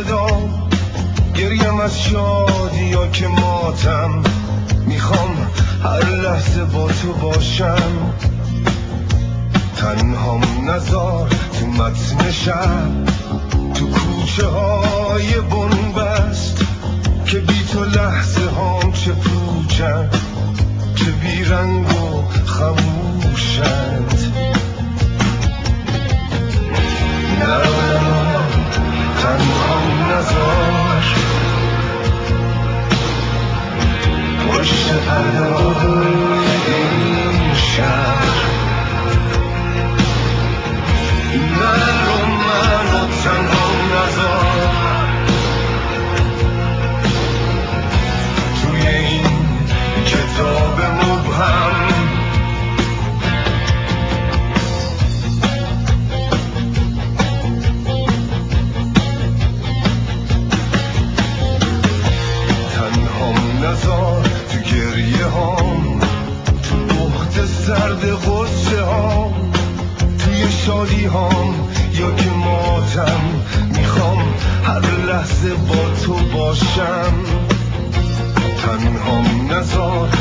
صدا، گریم از شادی یا که ماتم، میخوام هر لحظه با تو باشم. تنهام نزار تو متن شب، تو کوچه های بنبست، که بی تو لحظه هام چه پوچن، چه بیرنگ و خموشند. نه تنهام نزار پشت پرده‌های این شهر، منو تنهام نزار توی این کتاب مبهم. تنهام نزار تو گریه هام، تو بخت سرد غصه هام، توی شادی هام یا که ماتم، میخوام هر لحظه با تو باشم. تنهام نزار